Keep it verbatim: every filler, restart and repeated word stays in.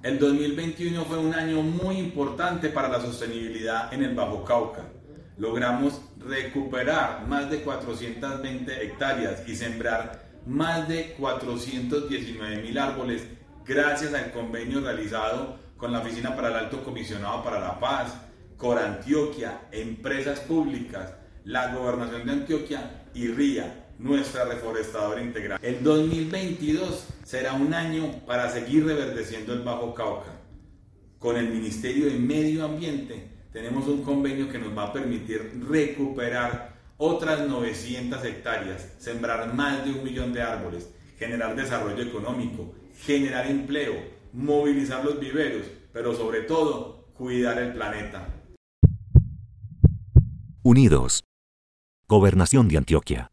El dos mil veintiuno fue un año muy importante para la sostenibilidad en el Bajo Cauca. Logramos recuperar más de cuatrocientas veinte hectáreas y sembrar más de cuatrocientos diecinueve mil árboles gracias al convenio realizado con la Oficina para el Alto Comisionado para la Paz, Corantioquia, empresas públicas, la Gobernación de Antioquia y RIA, nuestra reforestadora integral. El dos mil veintidós será un año para seguir reverdeciendo el Bajo Cauca. Con el Ministerio de Medio Ambiente tenemos un convenio que nos va a permitir recuperar otras novecientas hectáreas, sembrar más de un millón de árboles, generar desarrollo económico, generar empleo, movilizar los viveros, pero sobre todo, cuidar el planeta. Unidos. Gobernación de Antioquia.